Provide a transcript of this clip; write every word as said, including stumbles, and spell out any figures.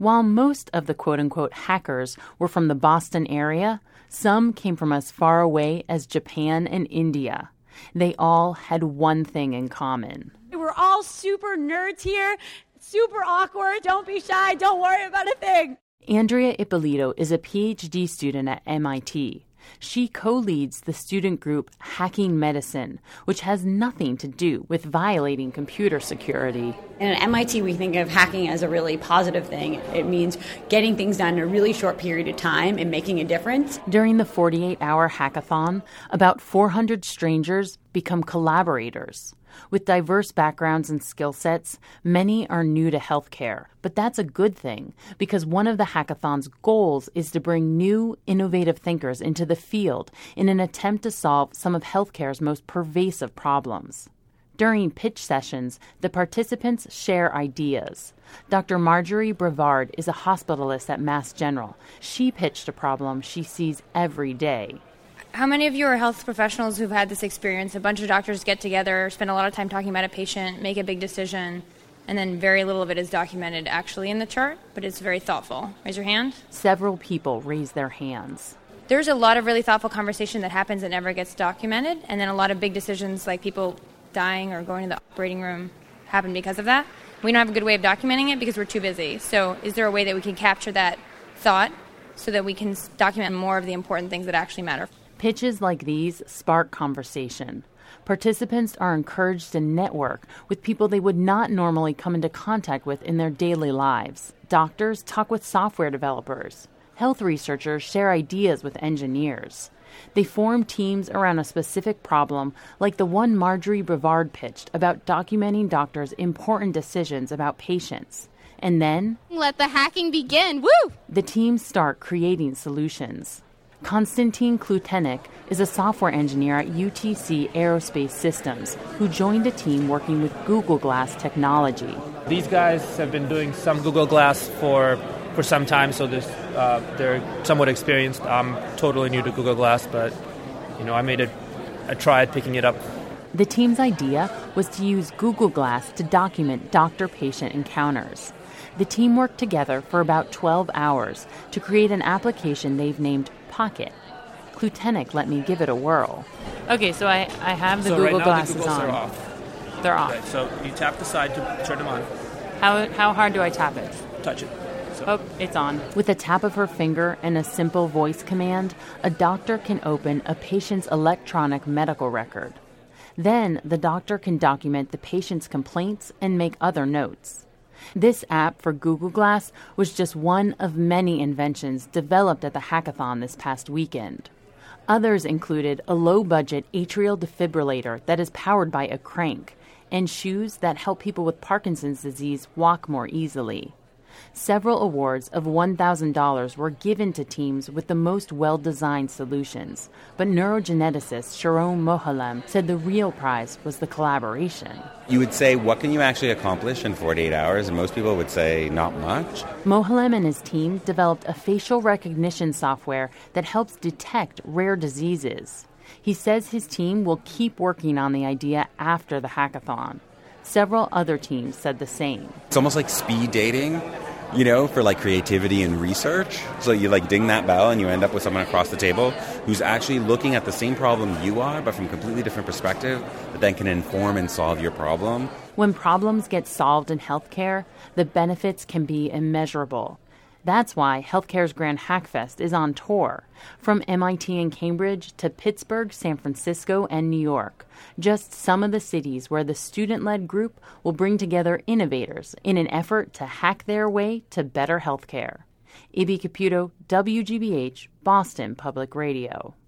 While most of the quote-unquote hackers were from the Boston area, some came from as far away as Japan and India. They all had one thing in common. We're all super nerds here, super awkward. Don't be shy. Don't worry about a thing. Andrea Ippolito is a P H D student at M I T. She co-leads the student group Hacking Medicine, which has nothing to do with violating computer security. And at M I T, we think of hacking as a really positive thing. It means getting things done in a really short period of time and making a difference. During the forty-eight hour hackathon, about four hundred strangers become collaborators. With diverse backgrounds and skill sets, many are new to healthcare. But that's a good thing, because one of the hackathon's goals is to bring new, innovative thinkers into the field in an attempt to solve some of healthcare's most pervasive problems. During pitch sessions, the participants share ideas. Doctor Marjorie Brevard is a hospitalist at Mass General. She pitched a problem she sees every day. How many of you are health professionals who've had this experience? A bunch of doctors get together, spend a lot of time talking about a patient, make a big decision, and then very little of it is documented actually in the chart, but it's very thoughtful. Raise your hand. Several people raise their hands. There's a lot of really thoughtful conversation that happens that never gets documented, and then a lot of big decisions like people dying or going to the operating room happen because of that. We don't have a good way of documenting it because we're too busy. So is there a way that we can capture that thought so that we can document more of the important things that actually matter? Pitches like these spark conversation. Participants are encouraged to network with people they would not normally come into contact with in their daily lives. Doctors talk with software developers. Health researchers share ideas with engineers. They form teams around a specific problem, like the one Marjorie Brevard pitched about documenting doctors' important decisions about patients. And then, let the hacking begin. Woo! The teams start creating solutions. Konstantin Klutenik is a software engineer at U T C Aerospace Systems who joined a team working with Google Glass technology. These guys have been doing some Google Glass for for some time, so this, uh, they're somewhat experienced. I'm totally new to Google Glass, but you know, I made it, I tried picking it up. The team's idea was to use Google Glass to document doctor-patient encounters. The team worked together for about twelve hours to create an application they've named Pocket. Klutenik let me give it a whirl. Okay, so I, I have the so Google right now glasses the Googles on. Are off. They're off. Okay, so you tap the side to turn them on. How how hard do I tap it? Touch it. So. Oh, it's on. With a tap of her finger and a simple voice command, a doctor can open a patient's electronic medical record. Then the doctor can document the patient's complaints and make other notes. This app for Google Glass was just one of many inventions developed at the hackathon this past weekend. Others included a low-budget atrial defibrillator that is powered by a crank and shoes that help people with Parkinson's disease walk more easily. Several awards of one thousand dollars were given to teams with the most well-designed solutions, but neurogeneticist Sharon Mohalem said the real prize was the collaboration. You would say, what can you actually accomplish in forty-eight hours? And most people would say, not much. Mohalem and his team developed a facial recognition software that helps detect rare diseases. He says his team will keep working on the idea after the hackathon. Several other teams said the same. It's almost like speed dating, you know, for like creativity and research. So you like ding that bell and you end up with someone across the table who's actually looking at the same problem you are, but from a completely different perspective, that then can inform and solve your problem. When problems get solved in healthcare, the benefits can be immeasurable. That's why Healthcare's Grand Hackfest is on tour, from M I T and Cambridge to Pittsburgh, San Francisco, and New York, just some of the cities where the student-led group will bring together innovators in an effort to hack their way to better healthcare. Ibby Caputo, W G B H, Boston Public Radio.